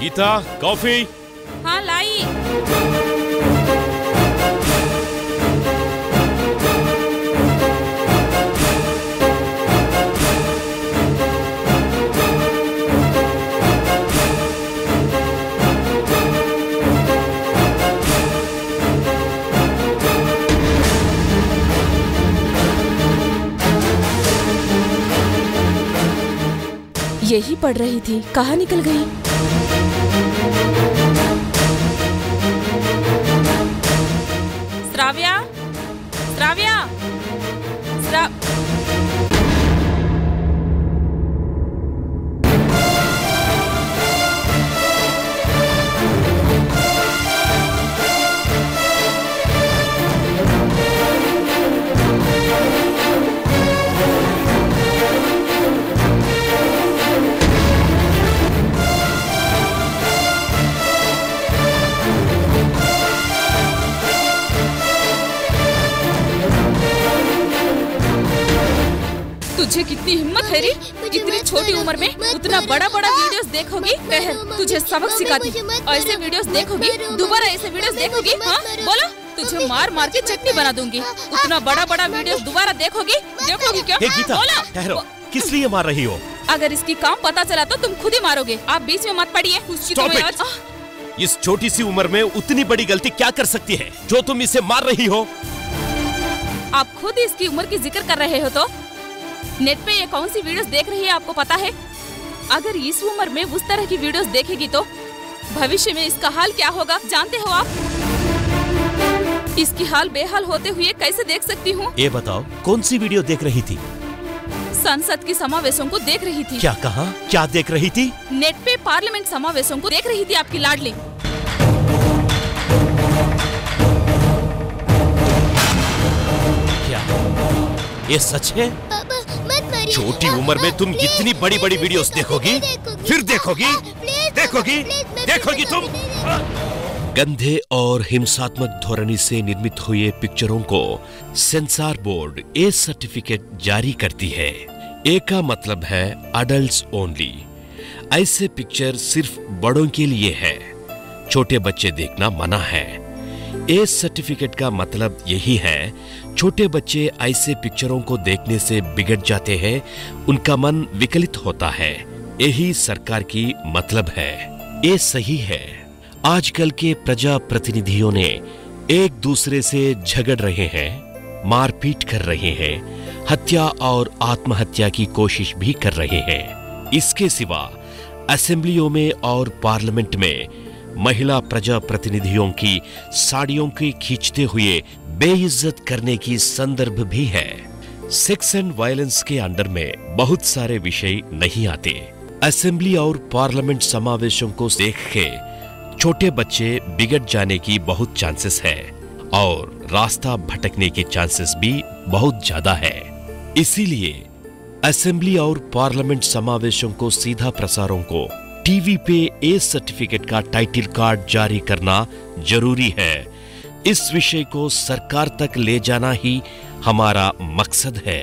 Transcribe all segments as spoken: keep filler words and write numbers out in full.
Gita, coffee. हाँ लाई। यही पढ़ रही थी, कहाँ निकल गई? श्राव्या, श्राव्या, श्रा... तुझे कितनी हिम्मत है री? इतनी छोटी उम्र में उतना बड़ा बड़ा वीडियोस देखोगी? तुझे सबक सिखाती। ऐसे वीडियोस देखोगी, दोबारा ऐसे वीडियोस देखोगी? हाँ बोलो, तुझे मार मार के चटनी बना दूंगी। उतना बड़ा बड़ा वीडियोस दोबारा देखोगी? देखोगी क्या? हे गीता, ठहरो, किस लिए मार रही हो? अगर इसकी काम पता चला तो तुम खुद ही मारोगे। आप बीच में मत पड़िए। इस छोटी सी उम्र में उतनी बड़ी गलती क्या कर सकती है जो तुम इसे मार रही हो? आप खुद इसकी उम्र की जिक्र कर रहे हो तो नेट पे ये कौन सी वीडियोस देख रही है आपको पता है? अगर इस उम्र में उस तरह की वीडियोस देखेगी तो भविष्य में इसका हाल क्या होगा जानते हो आप? इसकी हाल बेहाल होते हुए कैसे देख सकती हूँ? ये बताओ, कौन सी वीडियो देख रही थी? संसद की समावेशों को देख रही थी। क्या कहा? क्या देख रही थी? नेट पे पार्लियामेंट समावेशों को देख रही थी आपकी लाडली। क्या ये सच है? छोटी उम्र में तुम इतनी बड़ी बड़ी वीडियोस देखोगी? फिर देखोगी देखोगी देखोगी तुम? गंदे और हिंसात्मक धोरणी से निर्मित हुए पिक्चरों को सेंसर बोर्ड ए सर्टिफिकेट जारी करती है। ए का मतलब है अडल्ट्स ओनली। ऐसे पिक्चर सिर्फ बड़ों के लिए है, छोटे बच्चे देखना मना है। ए सर्टिफिकेट का मतलब यही है, छोटे बच्चे ऐसे पिक्चरों को देखने से बिगड़ जाते हैं, उनका मन विकलित होता है। यही सरकार की मतलब है। ये सही है। आजकल के प्रजा प्रतिनिधियों ने एक दूसरे से झगड़ रहे हैं, मारपीट कर रहे हैं, हत्या और आत्महत्या की कोशिश भी कर रहे हैं। इसके सिवा असेंबलियों में और पार्लियामेंट में महिला प्रजा प्रतिनिधियों की साड़ियों की खींचते हुए बेइज्जत करने की संदर्भ भी है। सेक्स एंड वायलेंस के अंडर में बहुत सारे विषय नहीं आते। असेंबली और पार्लियामेंट समावेशों को देख के छोटे बच्चे बिगड़ जाने की बहुत चांसेस है और रास्ता भटकने के चांसेस भी बहुत ज्यादा है। इसीलिए असेंबली और पार्लियामेंट समावेशों को सीधा प्रसारों को टीवी पे ए सर्टिफिकेट का टाइटल कार्ड जारी करना जरूरी है। इस विषय को सरकार तक ले जाना ही हमारा मकसद है।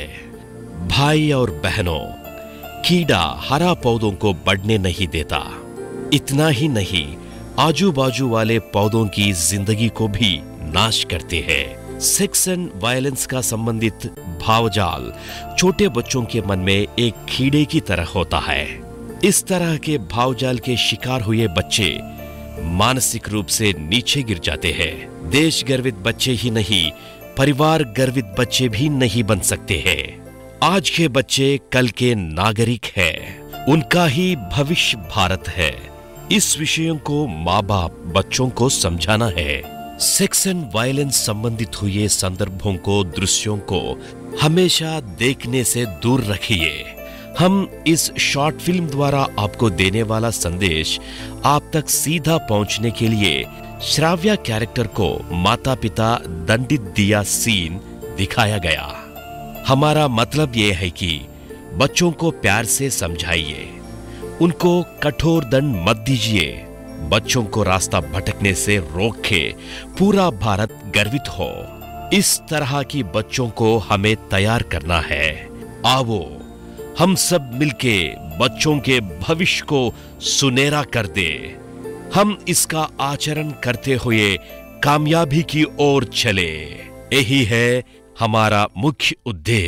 भाई और बहनों, कीड़ा हरा पौधों को बढ़ने नहीं देता। इतना ही नहीं, आजू बाजू वाले पौधों की जिंदगी को भी नाश करते हैं। सेक्स एंड वायलेंस का संबंधित भावजाल छोटे बच्चों के मन में एक कीड़े की तरह होता है। इस तरह के भावजाल के शिकार हुए बच्चे मानसिक रूप से नीचे गिर जाते हैं। देश गर्वित बच्चे ही नहीं, परिवार गर्वित बच्चे भी नहीं बन सकते हैं। आज के बच्चे कल के नागरिक हैं, उनका ही भविष्य भारत है। इस विषयों को माँ बाप बच्चों को समझाना है। सेक्स एंड वायलेंस संबंधित हुए संदर्भों को, दृश्यों को हमेशा देखने से दूर रखिए। हम इस शॉर्ट फिल्म द्वारा आपको देने वाला संदेश आप तक सीधा पहुंचने के लिए श्राव्या कैरेक्टर को माता पिता दंडित दिया सीन दिखाया गया। हमारा मतलब यह है कि बच्चों को प्यार से समझाइए, उनको कठोर दंड मत दीजिए। बच्चों को रास्ता भटकने से रोक के पूरा भारत गर्वित हो। इस तरह की बच्चों को हमें तैयार करना है। आओ हम सब मिलके बच्चों के भविष्य को सुनहरा कर दे। हम इसका आचरण करते हुए कामयाबी की ओर चले। यही है हमारा मुख्य उद्देश्य।